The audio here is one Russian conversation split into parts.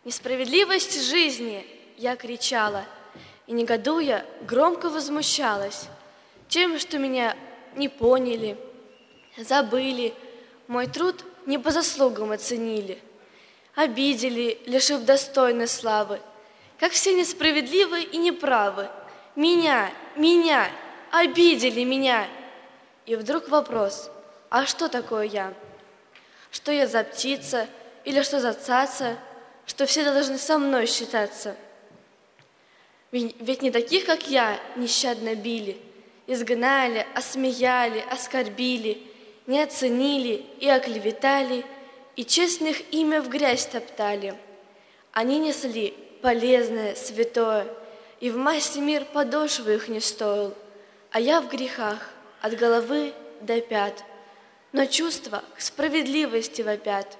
Несправедливость жизни, я кричала, и, негодуя, громко возмущалась тем, что меня не поняли, забыли, мой труд не по заслугам оценили, обидели, лишив достойной славы, как все несправедливы и неправы. Меня, обидели меня. И вдруг вопрос, а что такое я? Что я за птица или что за цаца, что все должны со мной считаться? Ведь не таких, как я, нещадно били, изгнали, осмеяли, оскорбили, не оценили и оклеветали, и честных имя в грязь топтали. Они несли полезное, святое, и в массе мир подошвы их не стоил, а я в грехах от головы до пят, но чувства к справедливости вопят.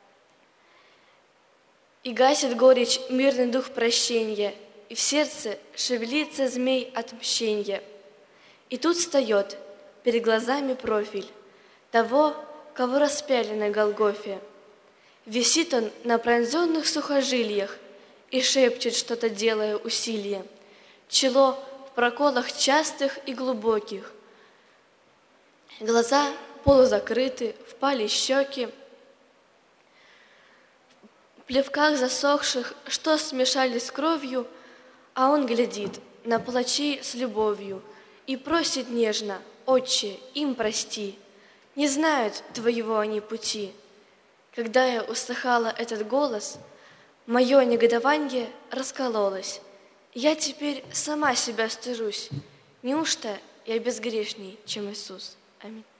И гасит горечь мирный дух прощения, и в сердце шевелится змей отмщения. И тут встает перед глазами профиль того, кого распяли на Голгофе. Висит он на пронзенных сухожилиях и шепчет, что-то делая усилие. Чело в проколах частых и глубоких. Глаза полузакрыты, впали щеки. В плевках засохших, что смешались с кровью, а он глядит на плачи с любовью и просит нежно: «Отче, им прости, не знают твоего они пути». Когда я услыхала этот голос, мое негодование раскололось. Я теперь сама себя стыжусь. Неужто я безгрешней, чем Иисус? Аминь.